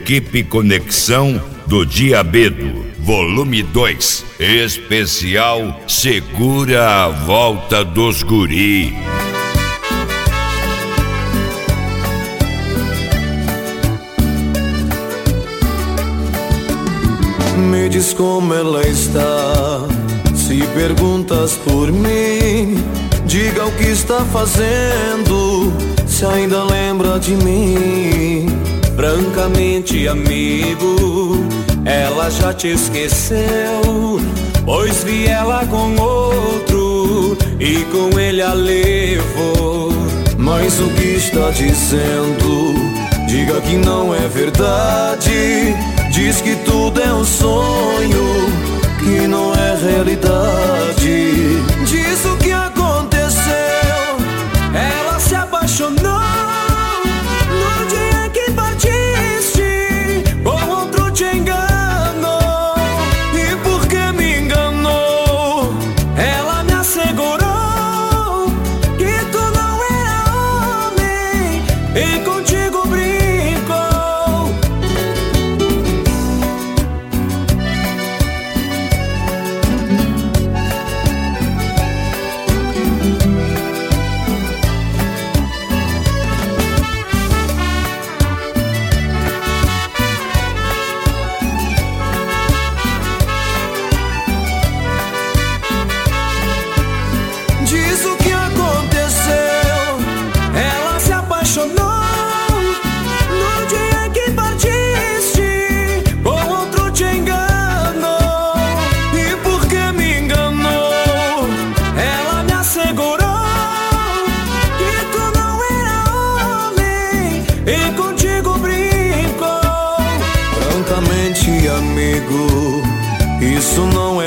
Equipe Conexão do Diabedo, volume 2, especial Segura a Volta dos Guri. Me diz como ela está, se perguntas por mim, diga o que está fazendo, se ainda lembra de mim. Francamente, amigo, ela já te esqueceu, pois vi ela com outro e com ele a levou. Mas o que está dizendo, diga que não é verdade. Diz que tudo é um sonho, que não é realidade. Diz o que aconteceu, ela se apaixonou no dia que partiste, com outro te enganou. E porque me enganou, ela me assegurou que tu não era homem e contigo brincou. Diz o que aconteceu, ela se apaixonou no dia que partiste, com outro te enganou. E porque me enganou, ela me assegurou que tu não era homem e contigo brincou. Francamente, amigo, isso não é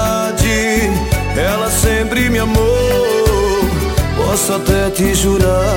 verdade. Ela sempre me amou, posso até te jurar.